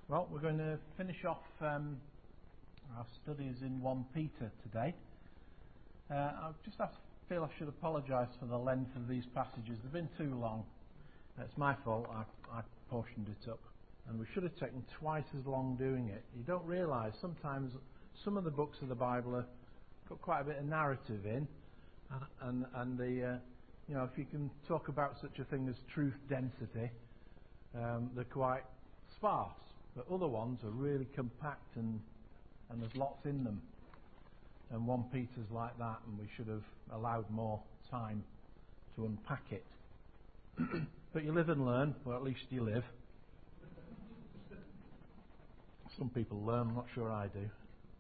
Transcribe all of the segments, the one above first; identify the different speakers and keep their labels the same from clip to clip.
Speaker 1: Well, we're going to finish off our studies in 1 Peter today. I feel I should apologise for the length of these passages. They've been too long. It's my fault. I portioned it up. And we should have taken twice as long doing it. You don't realise sometimes some of the books of the Bible have got quite a bit of narrative in. And if you can talk about such a thing as truth density, they're quite sparse. But other ones are really compact and there's lots in them. And 1 Peter's like that, and we should have allowed more time to unpack it. But you live and learn, or at least you live. Some people learn, I'm not sure I do.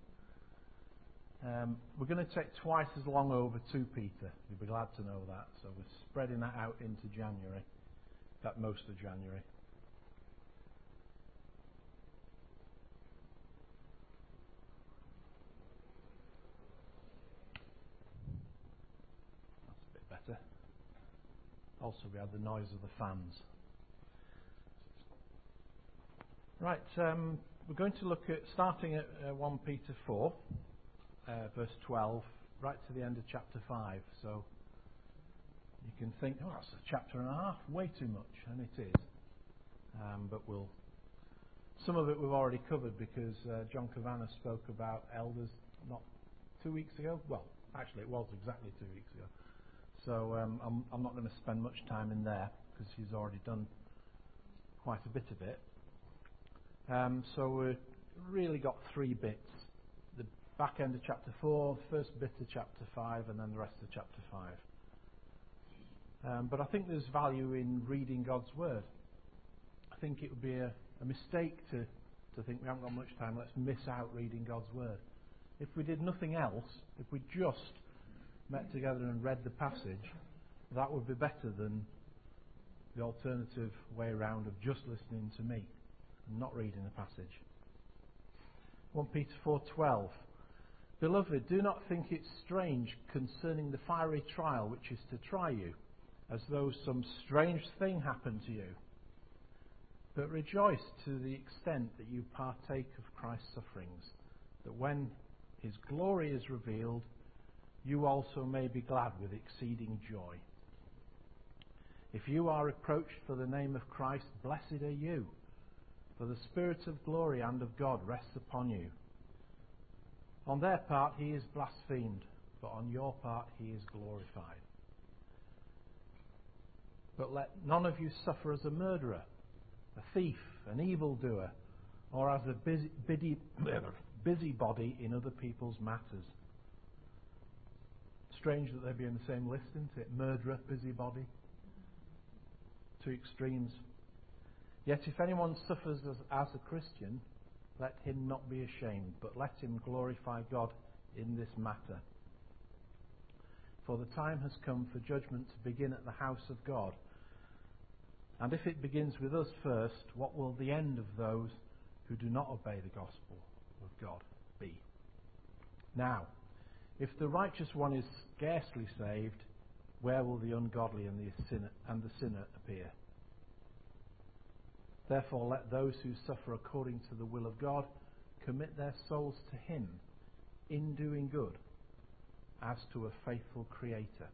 Speaker 1: We're going to take twice as long over 2 Peter. You'll be glad to know that. So we're spreading that out into January. In fact, most of January. That's a bit better. Also, we had the noise of the fans. Right, we're going to look at, starting at 1 Peter 4, verse 12, right to the end of chapter 5. So you can think, oh, that's a chapter and a half, way too much, and it is. But some of it we've already covered because John Kavanagh spoke about elders not 2 weeks ago. Well, actually it was exactly 2 weeks ago. So I'm not going to spend much time in there because he's already done quite a bit of it. So we've really got 3 bits. The back end of chapter 4, the first bit of chapter 5, and then the rest of chapter 5. But I think there's value in reading God's Word. I think it would be a mistake to think we haven't got much time, let's miss out reading God's Word. If we did nothing else, if we just met together and read the passage, that would be better than the alternative way around of just listening to me and not reading the passage. 1 Peter 4:12. Beloved, do not think it strange concerning the fiery trial which is to try you, as though some strange thing happened to you. But rejoice to the extent that you partake of Christ's sufferings, that when his glory is revealed, you also may be glad with exceeding joy. If you are reproached for the name of Christ, blessed are you, for the Spirit of glory and of God rests upon you. On their part he is blasphemed, but on your part he is glorified. But let none of you suffer as a murderer, a thief, an evildoer, or as a busybody in other people's matters. Strange that they'd be in the same list, isn't it? Murderer, busybody. 2 extremes. Yet if anyone suffers as a Christian, let him not be ashamed, but let him glorify God in this matter. For the time has come for judgment to begin at the house of God. And if it begins with us first, what will the end of those who do not obey the gospel of God be? Now, if the righteous one is scarcely saved, where will the ungodly and the sinner appear? Therefore let those who suffer according to the will of God commit their souls to him in doing good, as to a faithful Creator.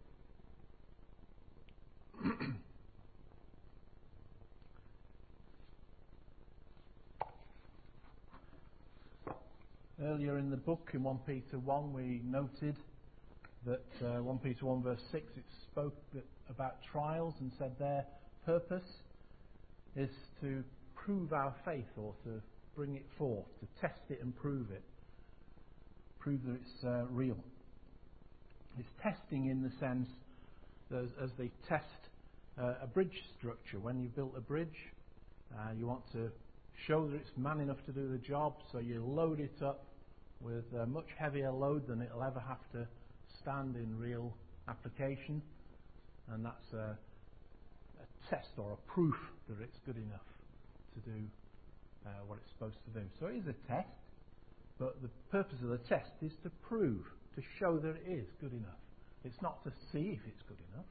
Speaker 1: Earlier in the book, in 1 Peter 1, we noted that 1 Peter 1 verse 6, it spoke about trials and said their purpose is to prove our faith, or to bring it forth, to test it and prove it. Prove that it's real. It's testing in the sense that as they test a bridge structure. When you've built a bridge, you want to show that it's man enough to do the job, so you load it up with a much heavier load than it'll ever have to stand in real application, and that's a test or a proof that it's good enough to do what it's supposed to do. So it is a test, but the purpose of the test is to prove, to show that it is good enough. It's not to see if it's good enough.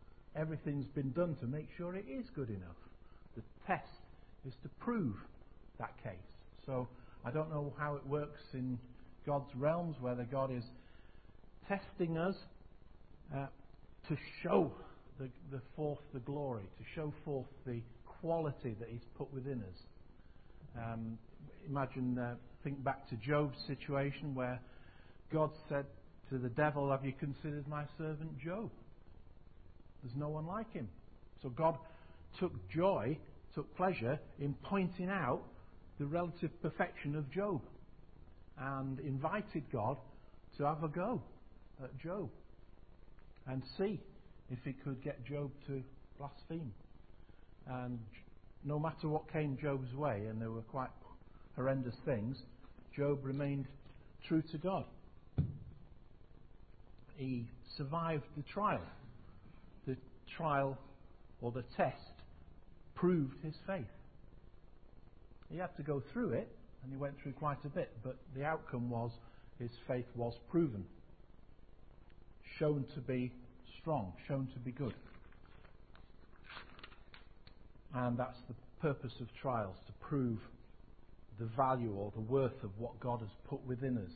Speaker 1: Everything's been done to make sure it is good enough. The test is to prove that case. So I don't know how it works in God's realms, whether God is testing us to show forth the glory, to show forth the quality that He's put within us. Think back to Job's situation where God said to the devil, "Have you considered my servant Job? There's no one like him." So God took pleasure in pointing out the relative perfection of Job and invited God to have a go at Job and see if he could get Job to blaspheme. And no matter what came Job's way, and there were quite horrendous things, Job remained true to God. He survived the trial. The trial, or the test, proved his faith. He had to go through it, and he went through quite a bit, but the outcome was his faith was proven, shown to be strong, shown to be good. And that's the purpose of trials, to prove the value or the worth of what God has put within us.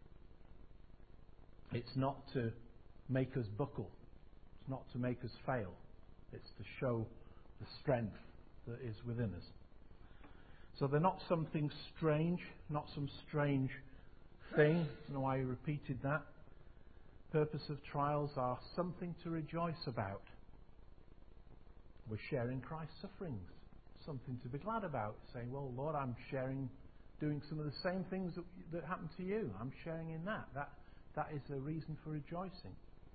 Speaker 1: It's not to make us buckle. It's not to make us fail. It's to show the strength that is within us. So they're not something strange, not some strange thing. I don't know why he repeated that. Purpose of trials are something to rejoice about. We're sharing Christ's sufferings. Something to be glad about. Saying, well, Lord, I'm doing some of the same things that happened to you. I'm sharing in that. That is a reason for rejoicing.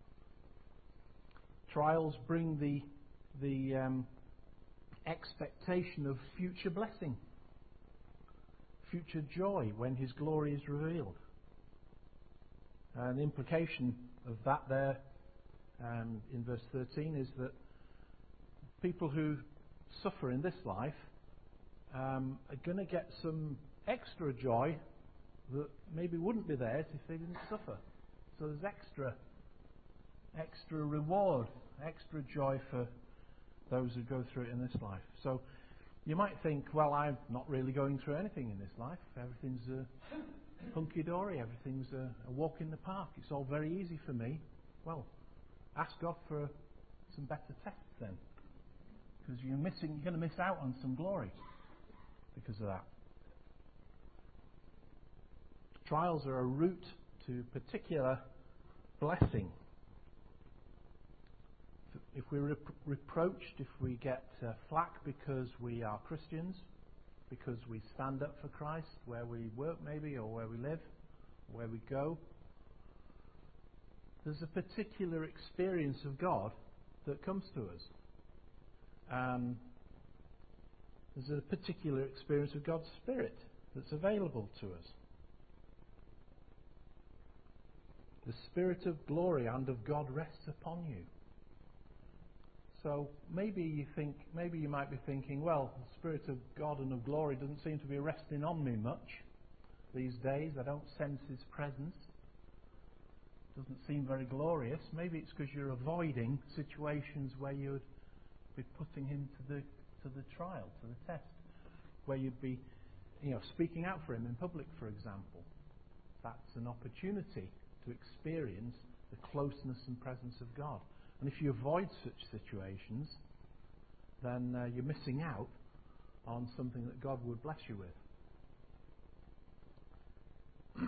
Speaker 1: Trials bring the expectation of future blessing, future joy when His glory is revealed. And the implication of that there in verse 13 is that people who suffer in this life are going to get some extra joy that maybe wouldn't be theirs if they didn't suffer. So there's extra reward, extra joy for those who go through it in this life. So you might think, well, I'm not really going through anything in this life. Everything's hunky-dory. Everything's a walk in the park. It's all very easy for me. Well, ask God for some better tests then, because you're going to miss out on some glory because of that. Trials are a route to particular blessing. If we're reproached, if we get flack because we are Christians, because we stand up for Christ where we work maybe, or where we live, or where we go, there's a particular experience of God that comes to us. There's a particular experience of God's Spirit that's available to us. The Spirit of glory and of God rests upon you. So maybe you might be thinking, well, the Spirit of God and of glory doesn't seem to be resting on me much these days. I don't sense His presence. Doesn't seem very glorious. Maybe it's because you're avoiding situations where you'd be putting Him to the trial, to the test, where you'd be, speaking out for Him in public, for example. That's an opportunity to experience the closeness and presence of God. And if you avoid such situations, then you're missing out on something that God would bless you with.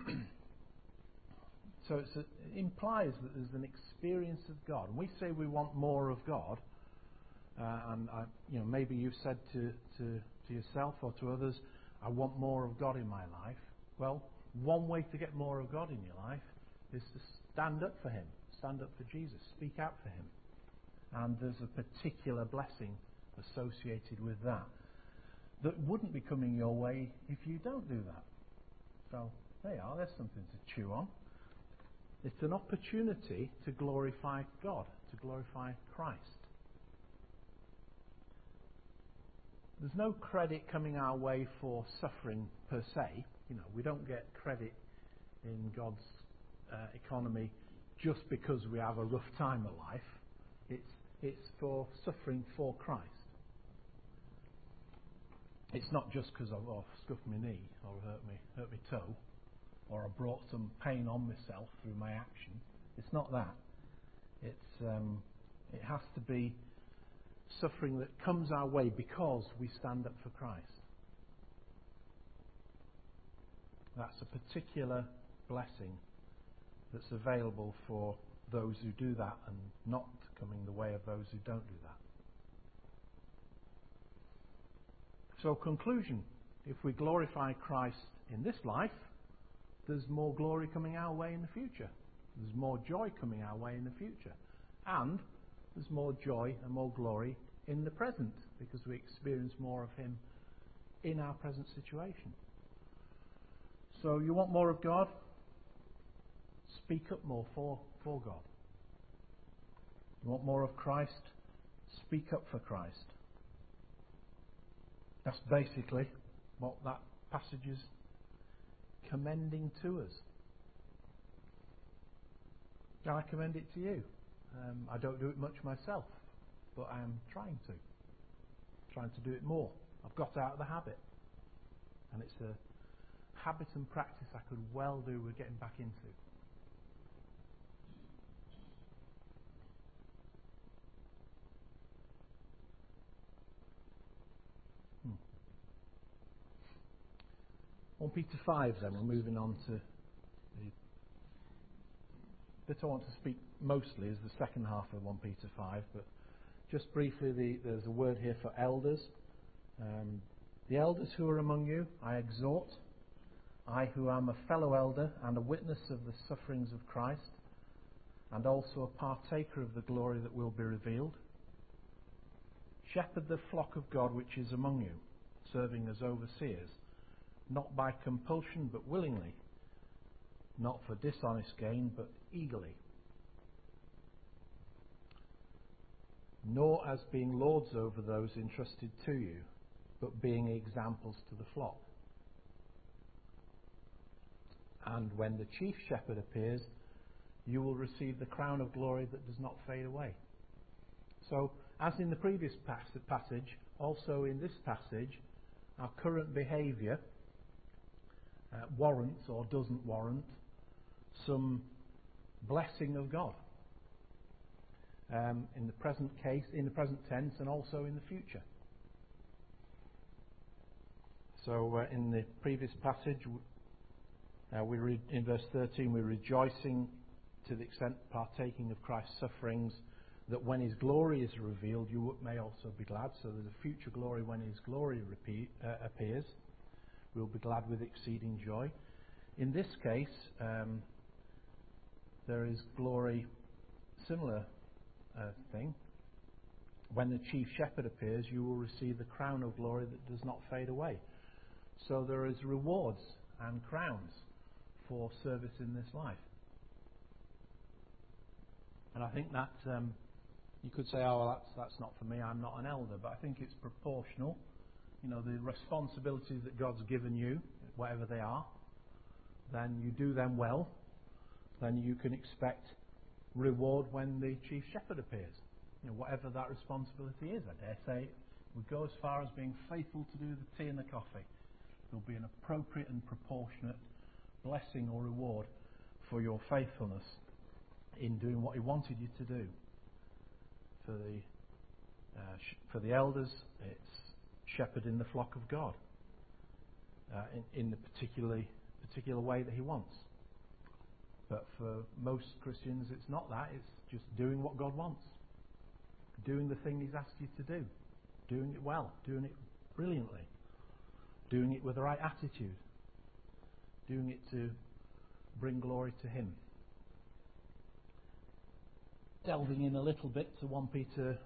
Speaker 1: So it implies that there's an experience of God. And we say we want more of God, and maybe you've said to yourself or to others, I want more of God in my life. Well, one way to get more of God in your life is to stand up for Him, stand up for Jesus, speak out for Him. And there's a particular blessing associated with that wouldn't be coming your way if you don't do that. So there you are, there's something to chew on. It's an opportunity to glorify God, to glorify Christ. There's no credit coming our way for suffering per se. We don't get credit in God's economy just because we have a rough time of life. It's for suffering for Christ. It's not just because I've scuffed my knee or hurt my toe, or I brought some pain on myself through my action. It's not that. It has to be suffering that comes our way because we stand up for Christ. That's a particular blessing that's available for those who do that and not coming the way of those who don't do that. So, conclusion, if we glorify Christ in this life, there's more glory coming our way in the future. There's more joy coming our way in the future. And there's more joy and more glory in the present because we experience more of Him in our present situation. So you want more of God? Speak up more for God. You want more of Christ? Speak up for Christ. That's basically what that passage is commending to us. Can I commend it to you? I don't do it much myself, but I am trying to do it more. I've got out of the habit, and it's a habit and practice I could well do with getting back into. On Peter 5 then, we're moving on to the bit I want to speak mostly is the second half of 1 Peter 5, but just briefly there's a word here for elders. The elders who are among you, I exhort, I who am a fellow elder and a witness of the sufferings of Christ, and also a partaker of the glory that will be revealed. Shepherd the flock of God which is among you, serving as overseers, not by compulsion but willingly, not for dishonest gain but eagerly, nor as being lords over those entrusted to you, but being examples to the flock. And when the chief shepherd appears, you will receive the crown of glory that does not fade away. So, as in the previous passage, also in this passage, our current behaviour warrants or doesn't warrant some blessing of God in the present case, in the present tense, and also in the future. So in the previous passage, we read in verse 13, we're rejoicing to the extent partaking of Christ's sufferings, that when His glory is revealed, you may also be glad. So there's a future glory when His glory appears. We'll be glad with exceeding joy. In this case, there is glory, similar thing. When the chief shepherd appears, you will receive the crown of glory that does not fade away. So there is rewards and crowns for service in this life. And I think that you could say, oh, well, that's not for me, I'm not an elder, but I think it's proportional. You know, the responsibilities that God's given you, whatever they are, then you do them well, then you can expect reward when the chief shepherd appears. You know, whatever that responsibility is, I dare say, would go as far as being faithful to do the tea and the coffee. There'll be an appropriate and proportionate blessing or reward for your faithfulness in doing what He wanted you to do. For the elders, it's shepherding the flock of God in the particular way that He wants. But for most Christians, it's not that. It's just doing what God wants. Doing the thing He's asked you to do. Doing it well. Doing it brilliantly. Doing it with the right attitude. Doing it to bring glory to Him. Delving in a little bit to 1 Peter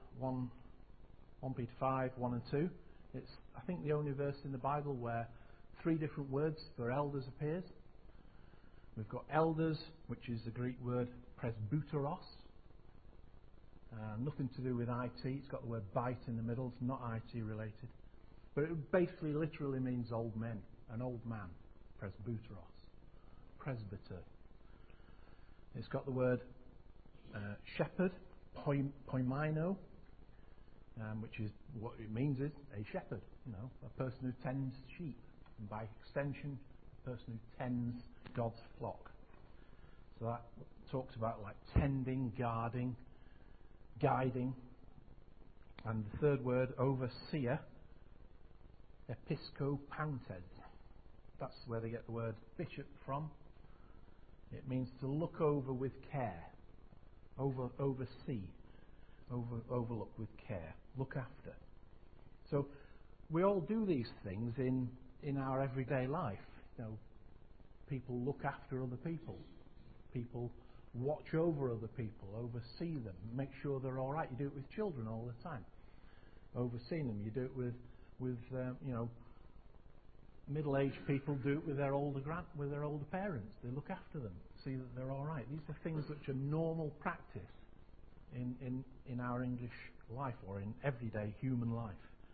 Speaker 1: 5, 1 and 2. It's, I think, the only verse in the Bible where 3 different words for elders appears. We've got elders, which is the Greek word presbyteros. Nothing to do with IT. It's got the word bite in the middle. It's not IT related. But it basically literally means old men. An old man. Presbyteros. Presbyter. It's got the word shepherd, poimino, which is what it means is a shepherd. a person who tends sheep, and by extension, a person who tends God's flock. So that talks about like tending, guarding, guiding. And the third word, overseer, episkopantes. That's where they get the word bishop from. It means to look over with care, oversee, overlook with care, look after. So we all do these things in our everyday life. People look after other people. People watch over other people, oversee them, make sure they're all right. You do it with children all the time. Overseeing them. You do it with middle-aged people. Do it with their older parents. They look after them, see that they're all right. These are things which are normal practice in our English life or in everyday human life.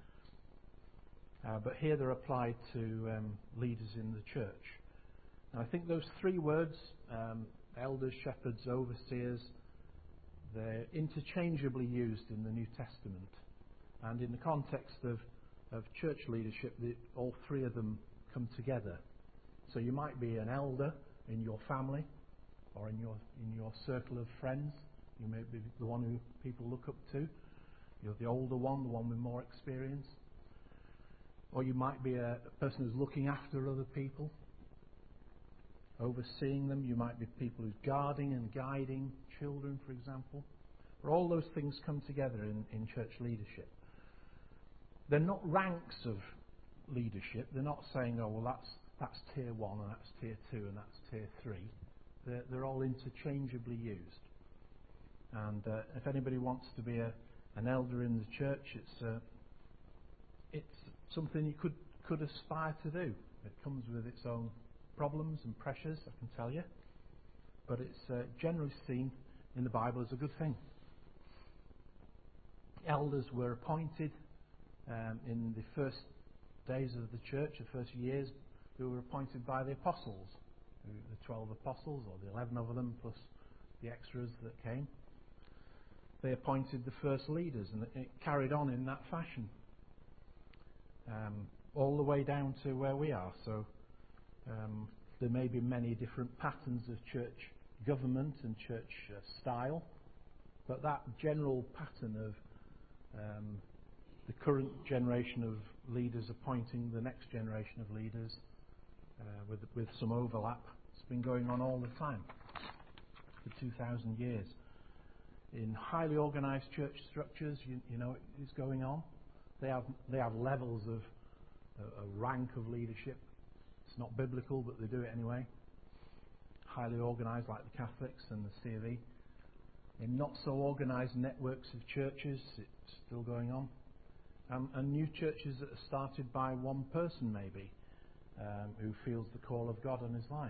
Speaker 1: But here they're applied to leaders in the church. And I think those three words, elders, shepherds, overseers, they're interchangeably used in the New Testament. And in the context of church leadership, all three of them come together. So you might be an elder in your family or in your circle of friends. You may be the one who people look up to. You're the older one, the one with more experience. Or you might be a person who's looking after other people, overseeing them. You might be people who's guarding and guiding children, for example. But all those things come together in church leadership. They're not ranks of leadership. They're not saying, oh, well, that's tier 1 and that's tier 2 and that's tier 3. They're all interchangeably used. And if anybody wants to be an elder in the church, it's something you could aspire to do. It comes with its own problems and pressures, I can tell you. But it's generally seen in the Bible as a good thing. Elders were appointed in the first days of the church, the first years. They were appointed by the apostles, the 12 apostles, or the 11 of them, plus the extras that came. They appointed the first leaders, and it carried on in that fashion, all the way down to where we are. So there may be many different patterns of church government and church style, but that general pattern of the current generation of leaders appointing the next generation of leaders with some overlap, it's been going on all the time for 2,000 years. In highly organised church structures, it is going on. They have levels of a rank of leadership. It's not biblical, but they do it anyway. Highly organised, like the Catholics and the C of E. In not so organised networks of churches, it's still going on. And new churches that are started by one person, maybe, who feels the call of God on his life.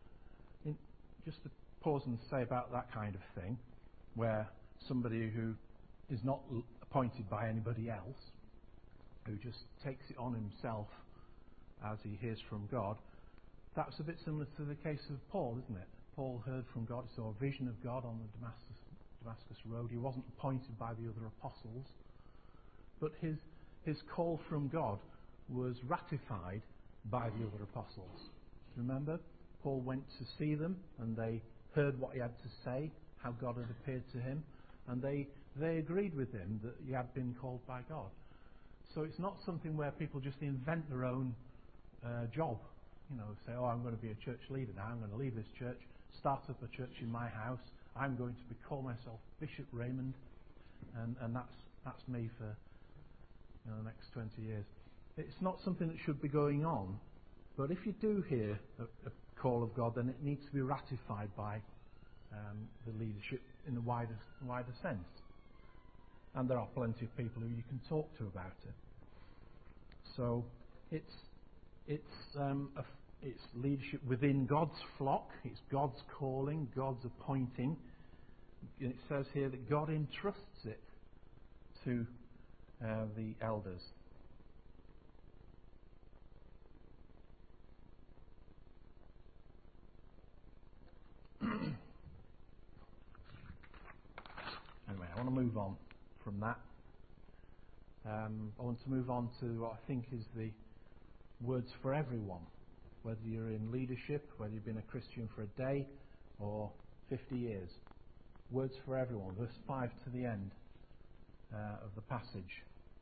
Speaker 1: Just to pause and say about that kind of thing, where somebody who is not appointed by anybody else, who just takes it on himself as he hears from God, that's a bit similar to the case of Paul, isn't it? Paul heard from God, he saw a vision of God on the Damascus Road. He wasn't appointed by the other apostles, but his call from God was ratified by the other apostles. Remember? Paul went to see them, and they heard what he had to say, how God had appeared to him, and they agreed with him that he had been called by God. So it's not something where people just invent their own job. Say, oh, I'm going to be a church leader now, I'm going to leave this church, start up a church in my house, I'm going to call myself Bishop Raymond, and that's me for the next 20 years. It's not something that should be going on, but if you do hear a call of God, then it needs to be ratified by the leadership in the wider sense. And there are plenty of people who you can talk to about it. So it's leadership within God's flock. It's God's calling, God's appointing. And it says here that God entrusts it to the elders. Anyway, I want to move on from that. I want to move on to what I think is the words for everyone, whether you're in leadership, whether you've been a Christian for a day or 50 years. Words for everyone, verse 5 to the end of the passage.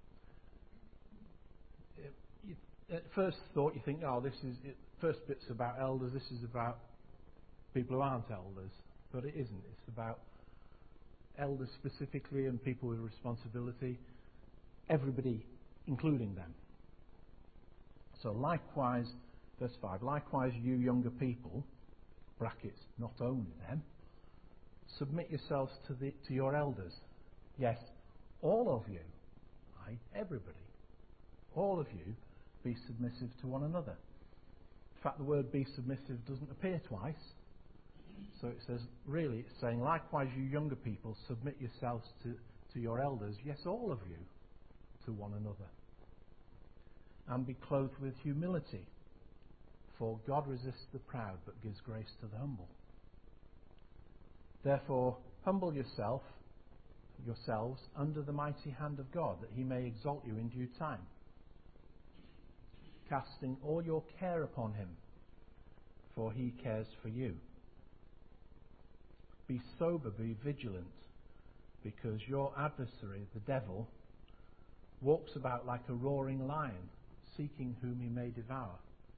Speaker 1: At first thought, you think, first bit's about elders, this is about people who aren't elders. But it isn't. It's about elders specifically and people with responsibility, everybody, including them. So likewise, verse 5, likewise you younger people, brackets, not only them, submit yourselves to your elders. Yes, all of you, everybody, all of you, be submissive to one another. In fact, the word be submissive doesn't appear twice. So it says, really, it's saying, likewise you younger people, submit yourselves to your elders, yes, all of you, to one another. And be clothed with humility, for God resists the proud, but gives grace to the humble. Therefore, humble yourselves under the mighty hand of God, that he may exalt you in due time, casting all your care upon him, for he cares for you. Be sober, be vigilant, because your adversary, the devil, walks about like a roaring lion, seeking whom he may devour.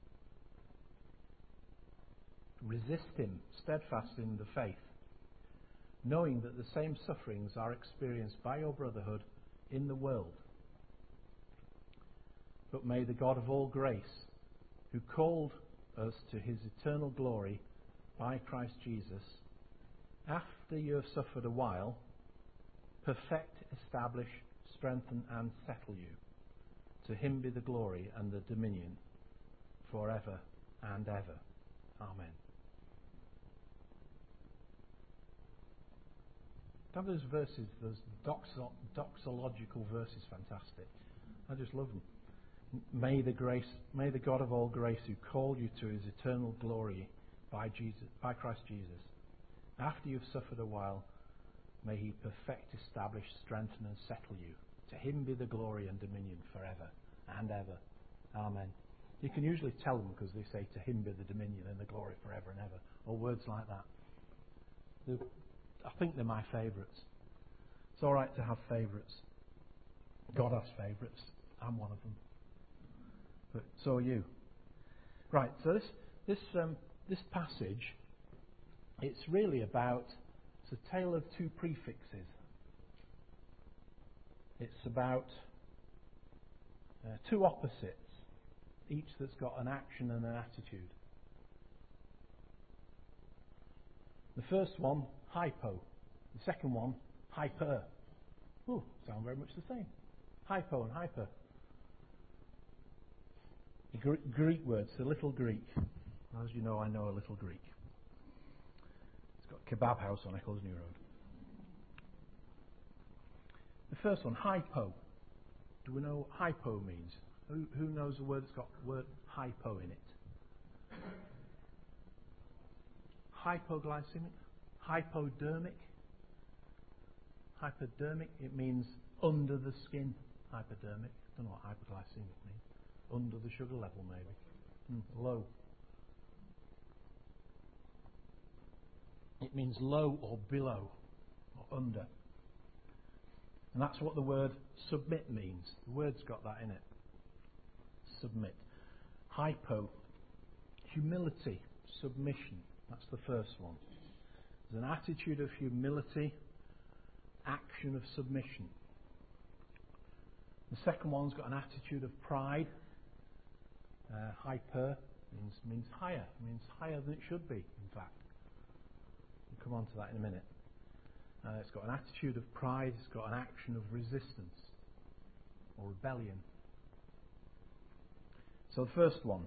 Speaker 1: Resist him, steadfast in the faith, knowing that the same sufferings are experienced by your brotherhood in the world. But may the God of all grace, who called us to his eternal glory by Christ Jesus, after you have suffered a while, perfect, establish, strengthen and settle you. To him be the glory and the dominion forever and ever. Amen. Those verses, those doxological verses, fantastic. I just love them. May the God of all grace, who called you to his eternal glory by Christ Jesus, after you've suffered a while, may he perfect, establish, strengthen and settle you. To him be the glory and dominion forever and ever. Amen. You can usually tell them because they say, to him be the dominion and the glory forever and ever, or words like that. I think they're my favourites. It's all right to have favourites. God has favourites. I'm one of them. But so are you. Right, so this passage, it's really about, it's a tale of two prefixes. It's about two opposites, each that's got an action and an attitude. The first one, hypo. The second one, hyper. Ooh, sound very much the same. Hypo and hyper. The Greek words, the little Greek. As you know, I know a little Greek. It's got a kebab house on Eccles New Road. The first one, hypo. Do we know what hypo means? Who knows a word that's got the word hypo in it? Hypoglycemic? Hypodermic? Hypodermic, it means under the skin. Hypodermic. Don't know what hypoglycemic means. Under the sugar level, maybe. Low. It means low or below or under. And that's what the word submit means. The word's got that in it. Submit. Hypo. Humility. Submission. That's the first one. There's an attitude of humility, action of submission. The second one's got an attitude of pride. Hyper means higher. Means higher than it should be, in fact. We'll come on to that in a minute. It's got an attitude of pride. It's got an action of resistance or rebellion. So the first one,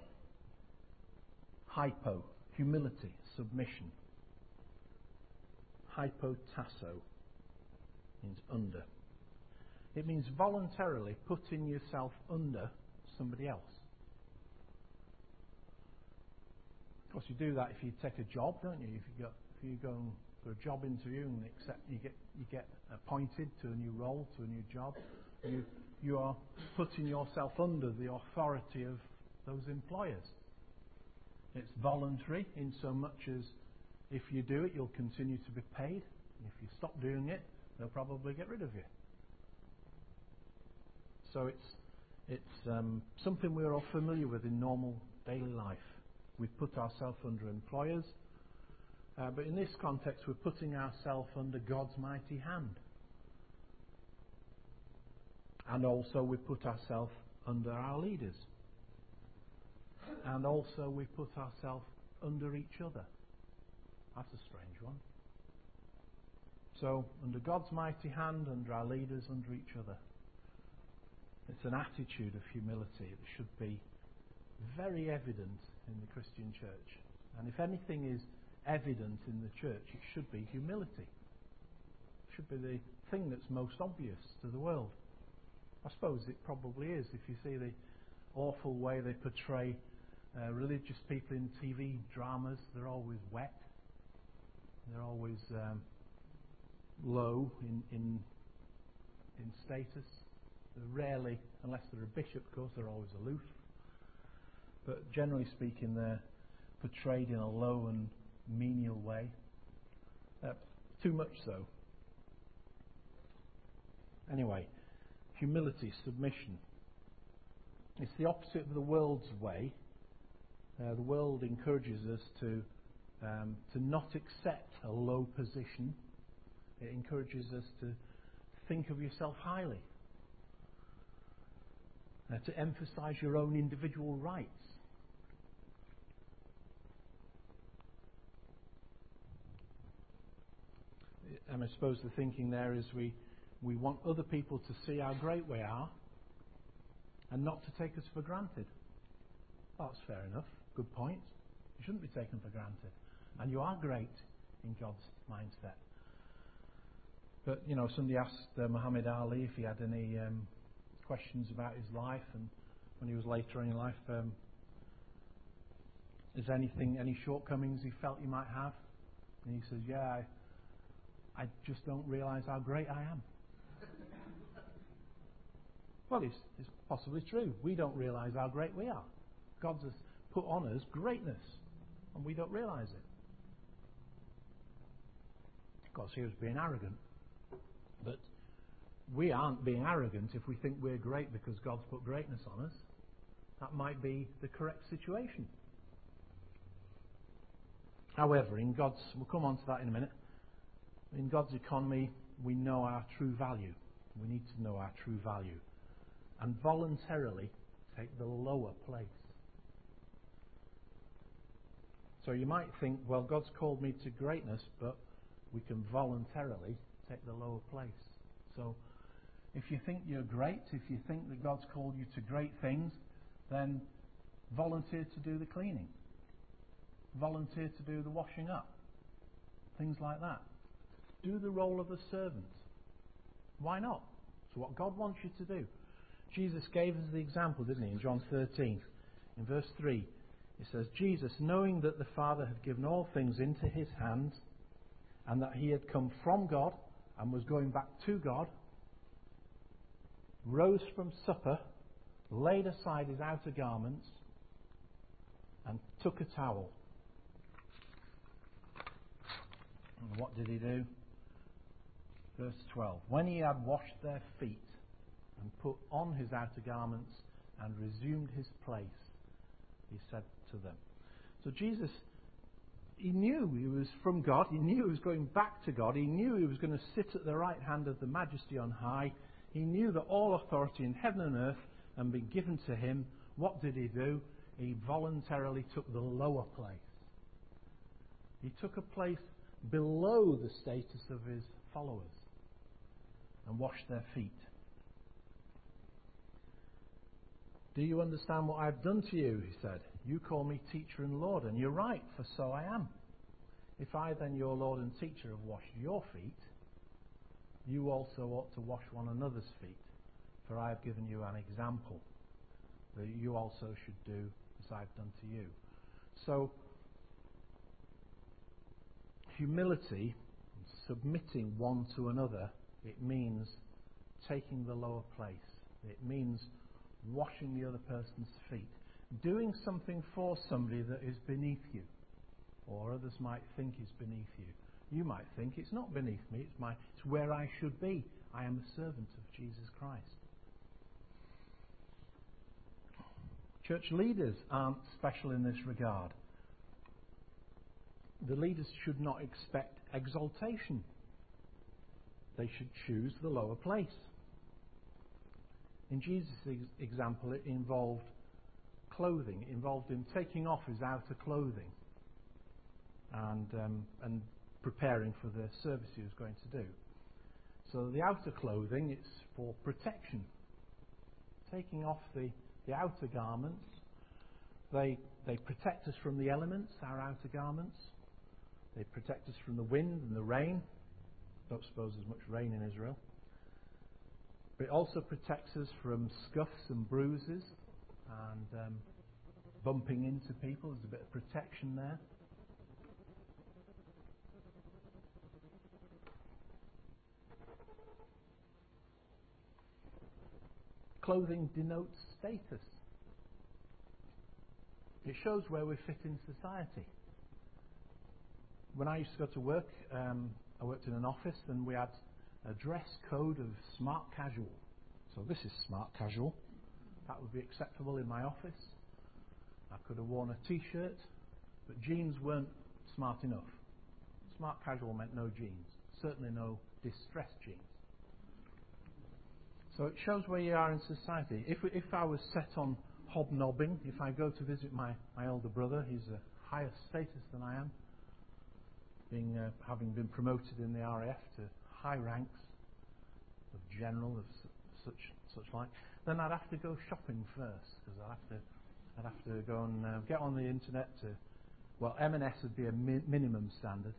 Speaker 1: hypo, humility, submission. Hypotasso means under. It means voluntarily putting yourself under somebody else. Of course, you do that if you take a job, don't you? If you go for a job interview and you get appointed to a new role, to a new job, you are putting yourself under the authority of those employers. It's voluntary in so much as if you do it, you'll continue to be paid. If you stop doing it, they'll probably get rid of you. So it's something we're all familiar with in normal daily life. We've put ourselves under employers, but in this context, we're putting ourselves under God's mighty hand. And also we put ourselves under our leaders. And also we put ourselves under each other. That's a strange one. So, under God's mighty hand, under our leaders, under each other. It's an attitude of humility that should be very evident in the Christian church. And if anything is evident in the church, it should be humility. It should be the thing that's most obvious to the world. I suppose it probably is. If you see the awful way they portray religious people in TV dramas, they're always wet. They're always low in status. They're rarely, unless they're a bishop, of course, they're always aloof. But generally speaking, they're portrayed in a low and menial way. Too much so. Anyway, humility, submission. It's the opposite of the world's way. The world encourages us to not accept a low position. It encourages us to think of yourself highly, to emphasize your own individual rights. And I suppose the thinking there is we want other people to see how great we are and not to take us for granted. Well, that's fair enough. Good point. You shouldn't be taken for granted. And you are great in God's mindset. But, somebody asked Muhammad Ali if he had any questions about his life, and when he was later in life, is there any shortcomings he felt he might have? And he says, yeah, I just don't realise how great I am. Well, it's possibly true. We don't realise how great we are. God has put on us greatness, and we don't realise it. Of course, he was being arrogant. But we aren't being arrogant if we think we're great because God's put greatness on us. That might be the correct situation. However, we'll come on to that in a minute. In God's economy, we know our true value. We need to know our true value. And voluntarily take the lower place. So you might think, well, God's called me to greatness, but we can voluntarily take the lower place. So if you think you're great, if you think that God's called you to great things, then volunteer to do the cleaning. Volunteer to do the washing up. Things like that. Do the role of a servant. Why not? It's what God wants you to do. Jesus gave us the example, didn't he, in John 13. In verse 3, it says, Jesus, knowing that the Father had given all things into his hands, and that he had come from God and was going back to God, rose from supper, laid aside his outer garments, and took a towel. And what did he do? Verse 12. When he had washed their feet and put on his outer garments and resumed his place, he said to them. So Jesus, he knew he was from God. He knew he was going back to God. He knew he was going to sit at the right hand of the Majesty on high. He knew that all authority in heaven and earth had been given to him. What did he do? He voluntarily took the lower place. He took a place below the status of his followers and washed their feet. Do you understand what I've done to you? He said. You call me teacher and Lord, and you're right, for so I am. If I then, your Lord and teacher, have washed your feet, you also ought to wash one another's feet. For I have given you an example that you also should do as I've done to you. So, humility, submitting one to another, it means taking the lower place. It means washing the other person's feet, doing something for somebody that is beneath you, or others might think is beneath you. You might think it's not beneath me, it's where I should be. I am a servant of Jesus Christ. Church leaders aren't special in this regard. The leaders should not expect exaltation. They should choose the lower place. In Jesus' example, it involved clothing. It involved him taking off his outer clothing and preparing for the service he was going to do. So the outer clothing, it's for protection. Taking off the outer garments, they protect us from the elements, our outer garments. They protect us from the wind and the rain. Don't suppose there's much rain in Israel. But it also protects us from scuffs and bruises and bumping into people. There's a bit of protection there. Clothing denotes status. It shows where we fit in society. When I used to go to work, I worked in an office and we had a dress code of smart casual. So this is smart casual. That would be acceptable in my office. I could have worn a t-shirt, but jeans weren't smart enough. Smart casual meant no jeans, certainly no distressed jeans. So it shows where you are in society. If I was set on hobnobbing, if I go to visit my older brother, he's a higher status than I am, having been promoted in the RAF to high ranks of general, of such like, then I'd have to go shopping first, because I'd have to go and get on the internet well, M&S would be a minimum standard.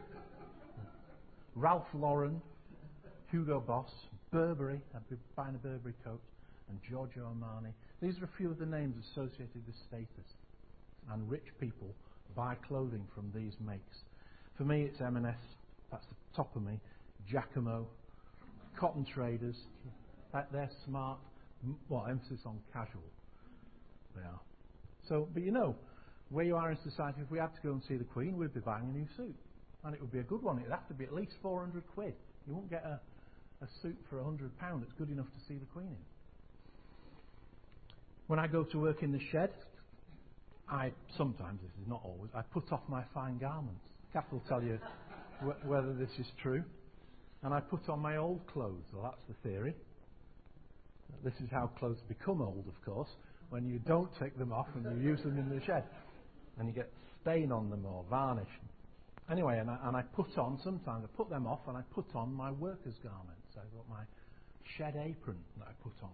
Speaker 1: Ralph Lauren, Hugo Boss, Burberry, I'd be buying a Burberry coat, and Giorgio Armani. These are a few of the names associated with status. And rich people buy clothing from these makes. For me, it's M&S, that's the top of me, Giacomo, Cotton Traders, they're smart, emphasis on casual. They are. So, but you know, where you are in society, if we had to go and see the Queen, we'd be buying a new suit. And it would be a good one. It'd have to be at least 400 quid. You won't get a suit for £100 that's good enough to see the Queen in. When I go to work in the shed, sometimes, this is not always, I put off my fine garments. Kath will tell you whether this is true. And I put on my old clothes. Well, that's the theory. This is how clothes become old, of course, when you don't take them off and you use them in the shed. And you get stain on them or varnish. Anyway, and I put on, sometimes I put them off and I put on my worker's garments. I've got my shed apron that I put on.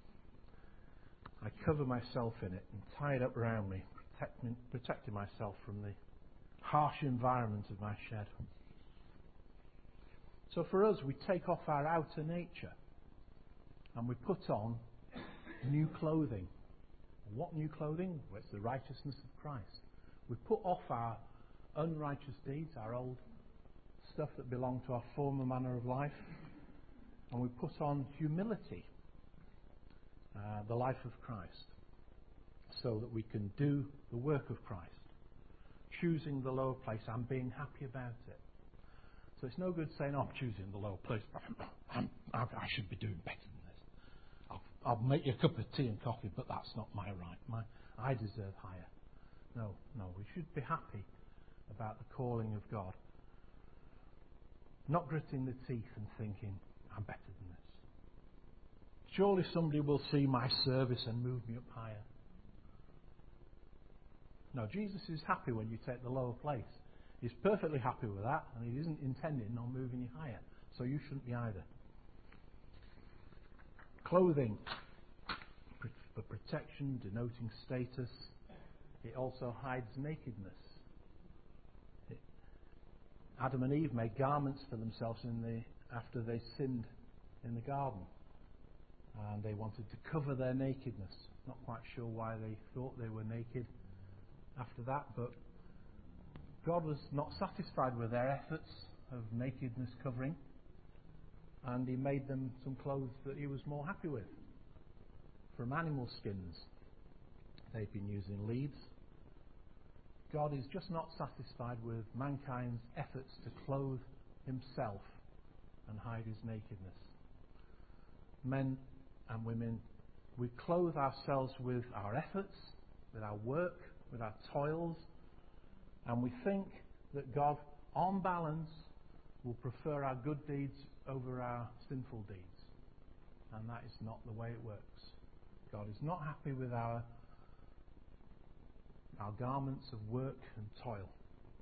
Speaker 1: I cover myself in it and tie it up around me, protecting myself from the harsh environment of my shed. So for us, we take off our outer nature and we put on new clothing. What new clothing? Well, it's the righteousness of Christ. We put off our unrighteous deeds, our old stuff that belonged to our former manner of life, and we put on humility, the life of Christ, so that we can do the work of Christ, choosing the lower place and being happy about it. So it's no good saying, I'm choosing the lower place. I should be doing better than this. I'll make you a cup of tea and coffee, but that's not my right. I deserve higher. No, we should be happy about the calling of God. Not gritting the teeth and thinking, I'm better than this. Surely somebody will see my service and move me up higher. No, Jesus is happy when you take the lower place. He's perfectly happy with that, and he isn't intending on moving you higher. So you shouldn't be either. Clothing, for protection, denoting status. It also hides nakedness. Adam and Eve made garments for themselves after they sinned in the garden. And they wanted to cover their nakedness. Not quite sure why they thought they were naked after that, but God was not satisfied with their efforts of nakedness covering, and he made them some clothes that he was more happy with. from animal skins. They've been using leaves. God is just not satisfied with mankind's efforts to clothe himself and hide his nakedness. Men and women, we clothe ourselves with our efforts, with our work, with our toils, and we think that God, on balance, will prefer our good deeds over our sinful deeds. And that is not the way it works. God is not happy with our garments of work and toil.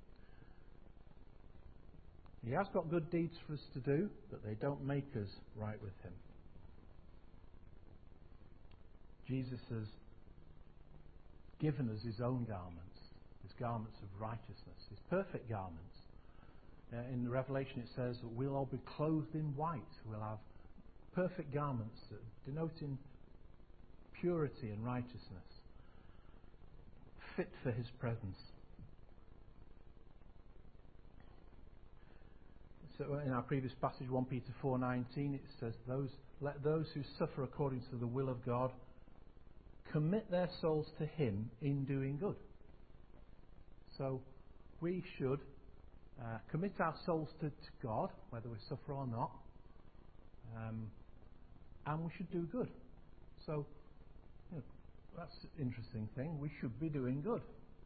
Speaker 1: He has got good deeds for us to do, but they don't make us right with him. Jesus has given us his own garments, his garments of righteousness, his perfect garments. In the Revelation it says that we'll all be clothed in white. We'll have perfect garments that denoting purity and righteousness, fit for his presence. So in our previous passage, 1 Peter 4:19, it says, let those who suffer according to the will of God commit their souls to him in doing good. So we should commit our souls to God, whether we suffer or not, and we should do good. So, that's an interesting thing. We should be doing good.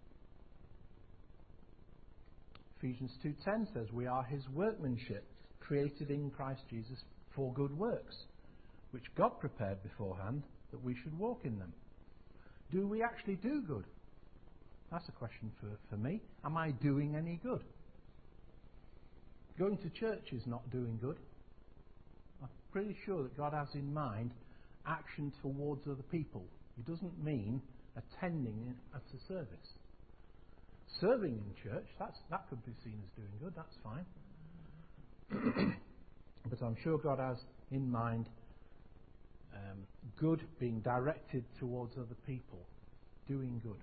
Speaker 1: Ephesians 2:10 says, we are his workmanship, created in Christ Jesus for good works, which God prepared beforehand that we should walk in them. Do we actually do good? That's a question for me. Am I doing any good? Going to church is not doing good. I'm pretty sure that God has in mind action towards other people. He doesn't mean attending at a service. Serving in church, that could be seen as doing good, that's fine. But I'm sure God has in mind good being directed towards other people, doing good.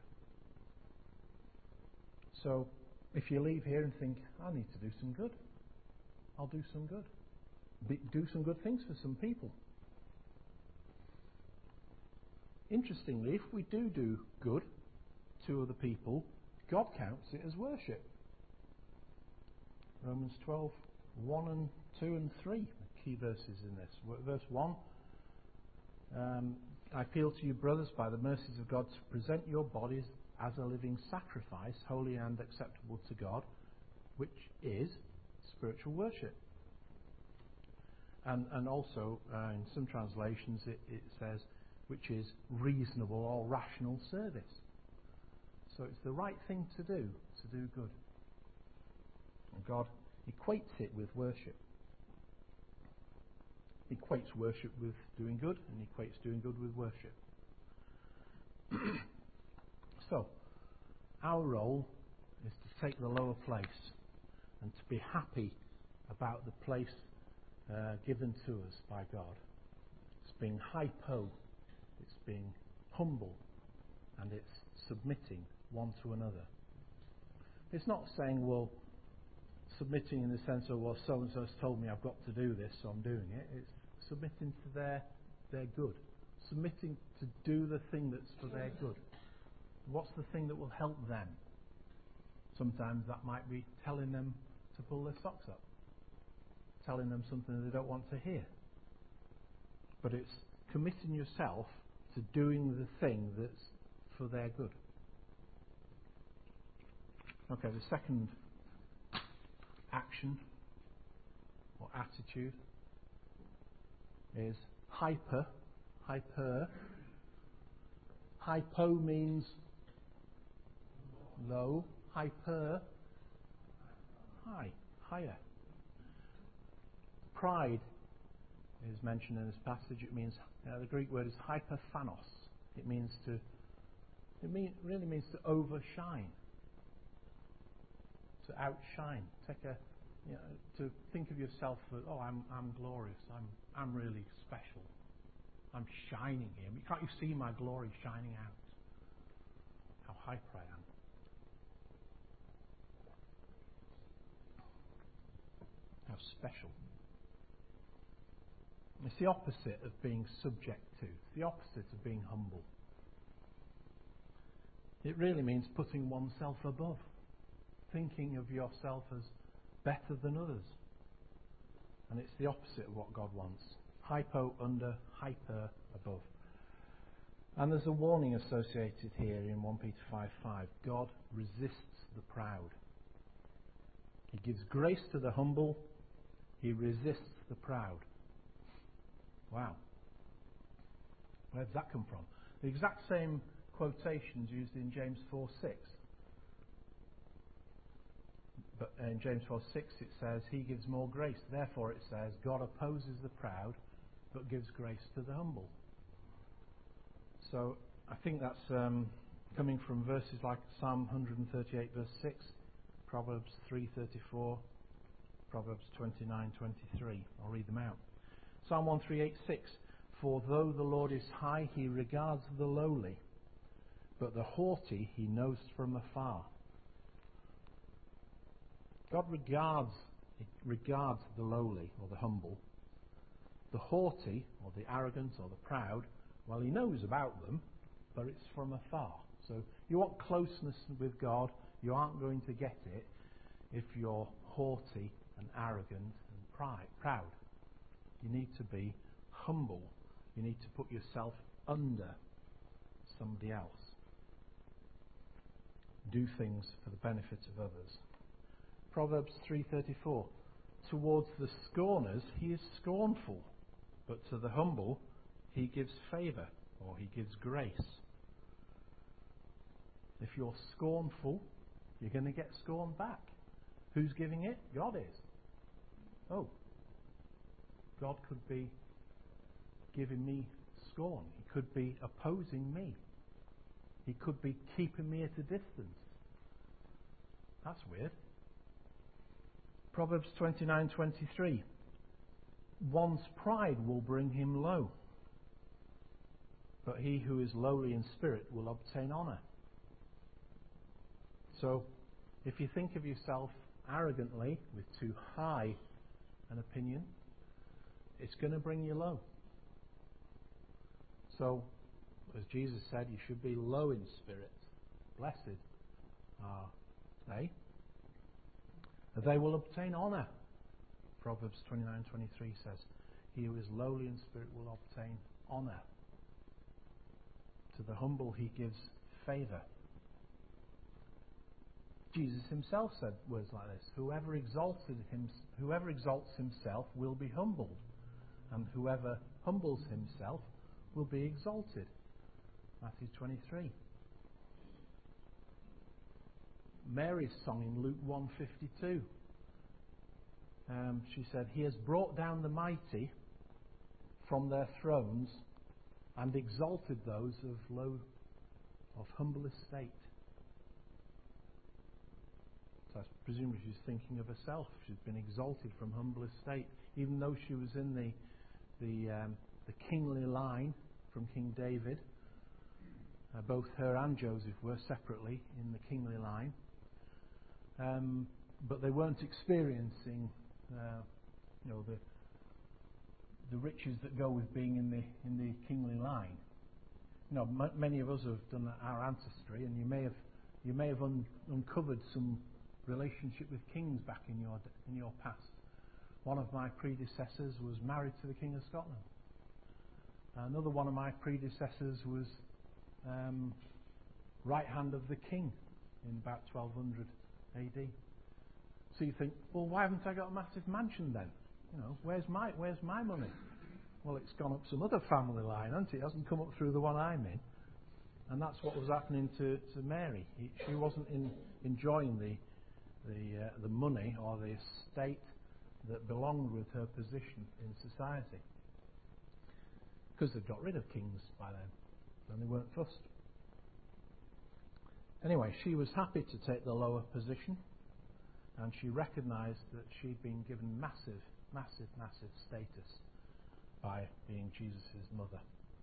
Speaker 1: So, if you leave here and think, I need to do some good, I'll do some good. Do some good things for some people. Interestingly, if we do good to other people, God counts it as worship. Romans 12:1 and 2 and 3, the key verses in this. Verse 1, I appeal to you, brothers, by the mercies of God, to present your bodies as a living sacrifice, holy and acceptable to God, which is spiritual worship. And also, in some translations, it says, which is reasonable or rational service. So it's the right thing to do good. And God equates it with worship. He equates worship with doing good, and he equates doing good with worship. So, our role is to take the lower place and to be happy about the place given to us by God. It's being hypo, it's being humble, and it's submitting one to another. It's not saying, well, submitting in the sense of, well, so-and-so has told me I've got to do this, so I'm doing it. It's submitting to their good. Submitting to do the thing that's for their good. What's the thing that will help them? Sometimes that might be telling them to pull their socks up. Telling them something they don't want to hear. But it's committing yourself to doing the thing that's for their good. Okay, the second action or attitude is hyper. Hypo means low. Hyper, high, higher. Pride is mentioned in this passage. It means the Greek word is hyperphanos. Really means to overshine, to outshine. To think of yourself as, I'm glorious. I'm really special. I'm shining here. Can't you see my glory shining out? How hyper I am. How special. It's the opposite of being subject to. It's the opposite of being humble. It really means putting oneself above, thinking of yourself as better than others. And it's the opposite of what God wants. Hypo, under, hyper, above. And there's a warning associated here in 1 Peter 5:5. God resists the proud. He gives grace to the humble. He resists the proud. Wow. Where does that come from? The exact same quotations used in James 4:6. But in James 4:6 it says, He gives more grace. Therefore it says, God opposes the proud, but gives grace to the humble. So I think that's coming from verses like Psalm 138 verse 6, Proverbs 3:34, Proverbs 29:23. I'll read them out. Psalm 138:6. For though the Lord is high, He regards the lowly, but the haughty He knows from afar. God regards the lowly or the humble. The haughty or the arrogant or the proud, well, He knows about them, but it's from afar. So you want closeness with God, you aren't going to get it if you're haughty and arrogant and proud. You need to be humble. You need to put yourself under somebody else. Do things for the benefit of others. Proverbs 3:34. Towards the scorners He is scornful, but to the humble He gives favour, or He gives grace. If you're scornful, you're going to get scorn back. Who's giving it? God is. Oh, God could be giving me scorn. He could be opposing me. He could be keeping me at a distance. That's weird. Proverbs 29:23. One's pride will bring him low, but he who is lowly in spirit will obtain honour. So, if you think of yourself arrogantly with too high an opinion, it's going to bring you low. So, as Jesus said, you should be low in spirit. Blessed are they. They will obtain honour. Proverbs 29:23 says, He who is lowly in spirit will obtain honour. To the humble He gives favour. Jesus Himself said words like this: Whoever exalts himself will be humbled, and whoever humbles himself will be exalted. Matthew 23. Mary's song in Luke 1:52. She said, He has brought down the mighty from their thrones and exalted those of humble estate. So presumably she's thinking of herself. She's been exalted from humble estate, even though she was in the kingly line from King David. Both her and Joseph were separately in the kingly line. But they weren't experiencing, the riches that go with being in the kingly line. Many of us have done our ancestry, and you may have uncovered some relationship with kings back in your past. One of my predecessors was married to the King of Scotland. Another one of my predecessors was right hand of the king in about 1200 AD. So you think, well, why haven't I got a massive mansion then? Where's my money? Well, it's gone up some other family line, hasn't it? It hasn't come up through the one I'm in. And that's what was happening to Mary. She wasn't enjoying the money or the estate that belonged with her position in society, because they'd got rid of kings by then and they weren't fussed. Anyway, she was happy to take the lower position, and she recognised that she'd been given massive status by being Jesus' mother.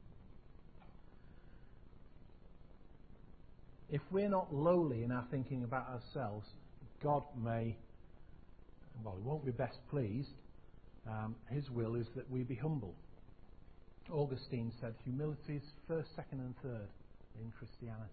Speaker 1: If we're not lowly in our thinking about ourselves, God He won't be best pleased. His will is that we be humble. Augustine said humility is first, second and third in Christianity.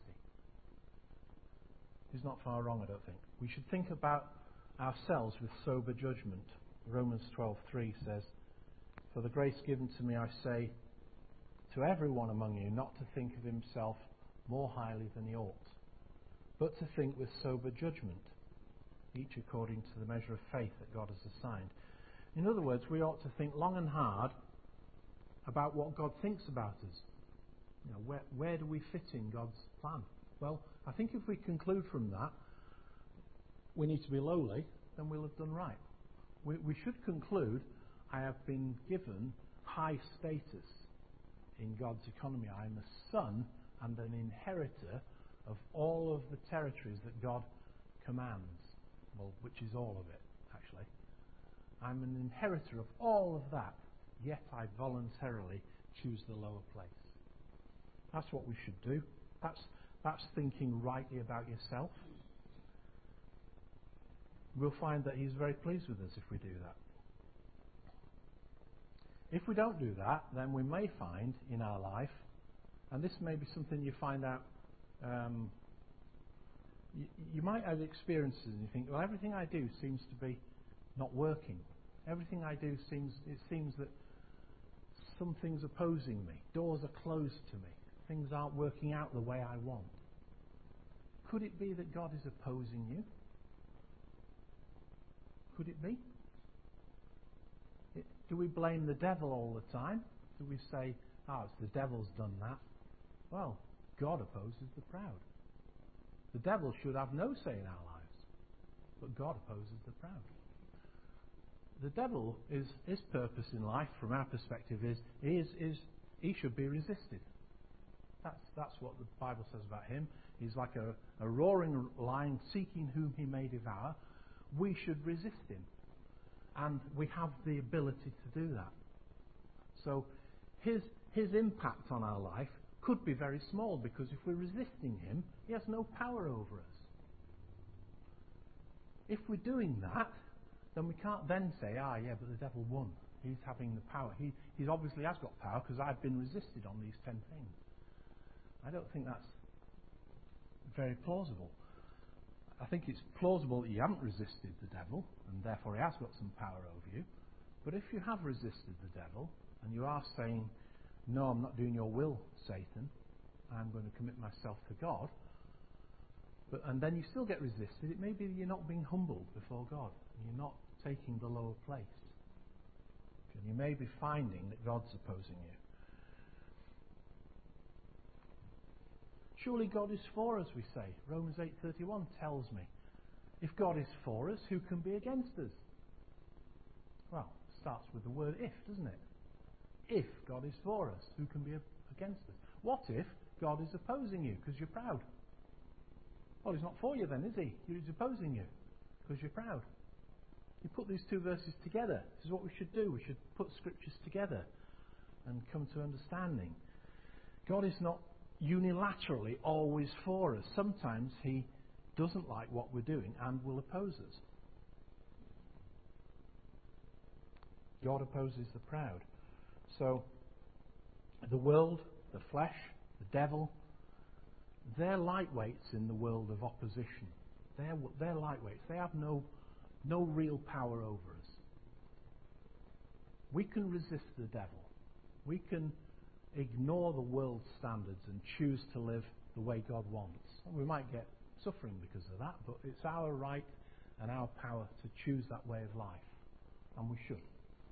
Speaker 1: He's not far wrong, I don't think. We should think about ourselves with sober judgment. Romans 12:3 says, "For the grace given to me, I say to everyone among you not to think of himself more highly than he ought, but to think with sober judgment, each according to the measure of faith that God has assigned." In other words, we ought to think long and hard about what God thinks about us. Where do we fit in God's plan? Well, I think if we conclude from that we need to be lowly, then we'll have done right. We should conclude, I have been given high status in God's economy. I am a son and an inheritor of all of the territories that God commands. Well, which is all of it, actually. I'm an inheritor of all of that, yet I voluntarily choose the lower place. That's what we should do. That's thinking rightly about yourself. We'll find that He's very pleased with us if we do that. If we don't do that, then we may find in our life, and this may be something you find out, you might have experiences and you think, well, everything I do seems to be not working. Everything I do seems that something's opposing me. Doors are closed to me. Things aren't working out the way I want. Could it be that God is opposing you? Could it be? Do we blame the devil all the time? Do we say, it's the devil's done that? Well, God opposes the proud. The devil should have no say in our lives, but God opposes the proud. The devil his purpose in life, from our perspective, is he should be resisted. That's what the Bible says about him. He's like a roaring lion seeking whom he may devour. We should resist him. And we have the ability to do that. So his impact on our life could be very small, because if we're resisting him, he has no power over us. If we're doing that, then we can't then say, but the devil won. He's having the power. He obviously has got power because I've been resisted on these 10 things. I don't think that's very plausible. I think it's plausible that you haven't resisted the devil, and therefore he has got some power over you. But if you have resisted the devil, and you are saying, no, I'm not doing your will, Satan, I'm going to commit myself to God, and then you still get resisted, it may be that you're not being humbled before God, and you're not taking the lower place. And you may be finding that God's opposing you. Surely God is for us, we say. Romans 8:31 tells me, if God is for us, who can be against us? Well, it starts with the word if, doesn't it? If God is for us, who can be against us? What if God is opposing you because you're proud? Well, He's not for you then, is He? He's opposing you because you're proud. You put these two verses together. This is what we should do. We should put scriptures together and come to understanding. God is not unilaterally always for us. Sometimes He doesn't like what we're doing and will oppose us. God opposes the proud. So the world, the flesh, the devil, they're lightweights in the world of opposition. They're lightweights. They have no real power over us. We can resist the devil. We can ignore the world's standards and choose to live the way God wants. We might get suffering because of that, but it's our right and our power to choose that way of life, and we should.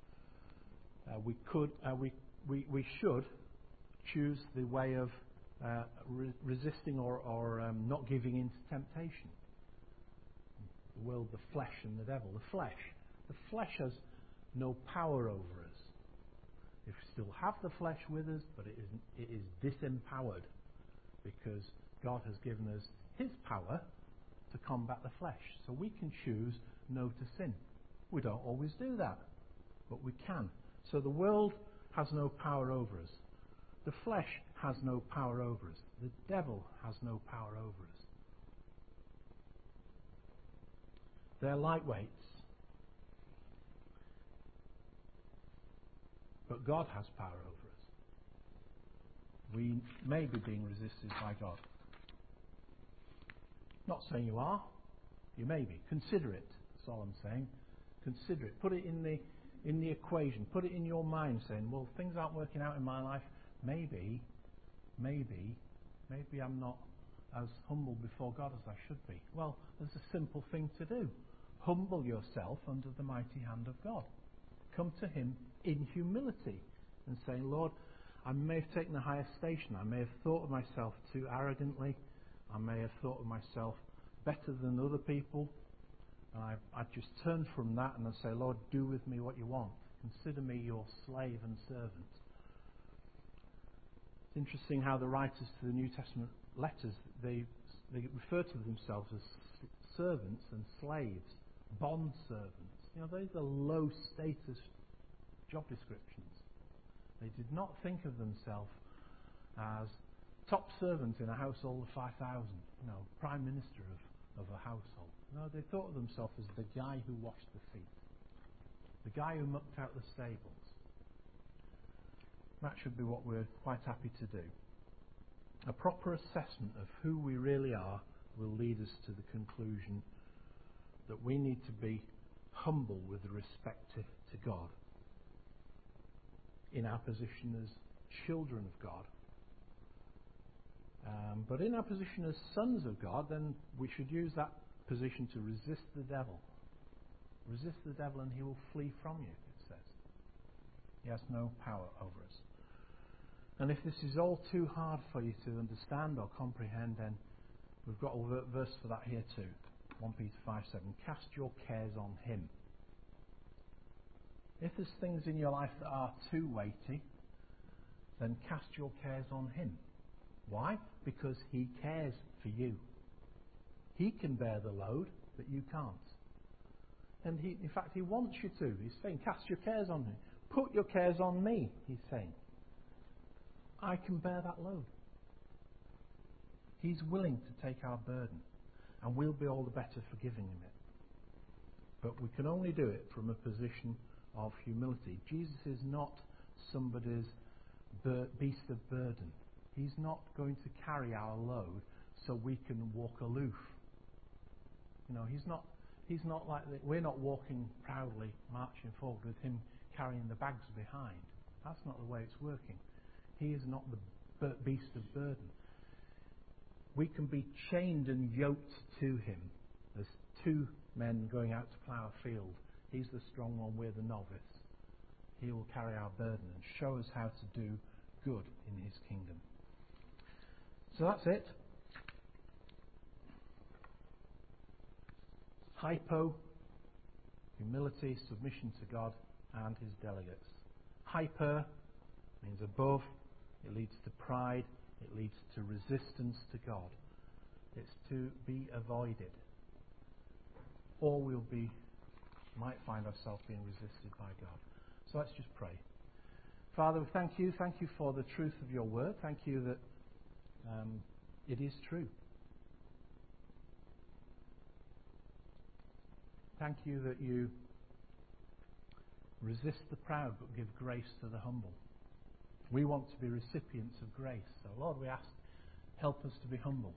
Speaker 1: We should choose the way of resisting or not giving in to temptation. The world, the flesh, and the devil. The flesh has no power over us. We still have the flesh with us, but it is disempowered because God has given us His power to combat the flesh. So we can choose no to sin. We don't always do that, but we can. So the world has no power over us. The flesh has no power over us. The devil has no power over us. They're lightweights. But God has power over us. we may be being resisted by God. Not saying you are. You may be. Consider it. That's all I'm saying. Consider it. Put it in the equation. Put it in your mind, saying, well, things aren't working out in my life. Maybe I'm not as humble before God as I should be. Well, there's a simple thing to do. Humble yourself under the mighty hand of God. Come to Him in humility and say, Lord, I may have taken a higher station. I may have thought of myself too arrogantly. I may have thought of myself better than other people. And I just turn from that and I say, Lord, do with me what you want. Consider me your slave and servant. It's interesting how the writers to the New Testament letters, they refer to themselves as servants and slaves, bond servants. Those are low status job descriptions. They did not think of themselves as top servants in a household of 5,000, prime minister of a household. No, they thought of themselves as the guy who washed the feet, the guy who mucked out the stables. That should be what we're quite happy to do. A proper assessment of who we really are will lead us to the conclusion that we need to be humble with respect to God in our position as children of God. But in our position as sons of God, then we should use that position to resist the devil. Resist the devil and he will flee from you, it says. He has no power over us. And if this is all too hard for you to understand or comprehend, then we've got a verse for that here too. 1 Peter 5:7. Cast your cares on Him. If there's things in your life that are too weighty, then cast your cares on Him. Why? Because He cares for you. He can bear the load, but you can't. And in fact, He wants you to. He's saying, cast your cares on Him. Put your cares on me, He's saying. I can bear that load. He's willing to take our burden, and we'll be all the better for giving Him it. But we can only do it from a position of humility. Jesus is not somebody's beast of burden. He's not going to carry our load so we can walk aloof. He's not like that. We're not walking proudly, marching forward with Him carrying the bags behind. That's not the way it's working. He is not the beast of burden. We can be chained and yoked to Him. There's two men going out to plough a field. He's the strong one, we're the novice. He will carry our burden and show us how to do good in His kingdom. So that's it. Hypo, humility, submission to God and His delegates. Hyper means above. It leads to pride. It leads to resistance to God. It's to be avoided. Or might find ourselves being resisted by God. So let's just pray. Father, we thank you. Thank you for the truth of your word. Thank you that it is true. Thank you that you resist the proud but give grace to the humble. We want to be recipients of grace. So, Lord, we ask, help us to be humble.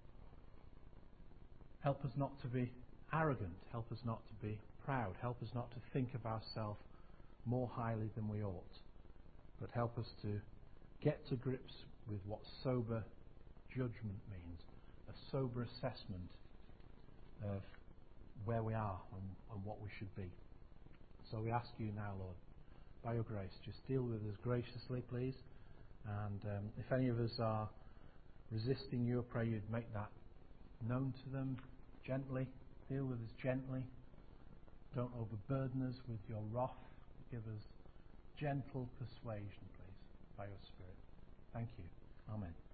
Speaker 1: Help us not to be arrogant. Help us not to be proud. Help us not to think of ourselves more highly than we ought. But help us to get to grips with what sober judgment means, a sober assessment of where we are and what we should be. So we ask you now, Lord, by your grace, just deal with us graciously, please. And if any of us are resisting you, I pray you'd make that known to them gently. Deal with us gently. Don't overburden us with your wrath. Give us gentle persuasion, please, by your Spirit. Thank you. Amen.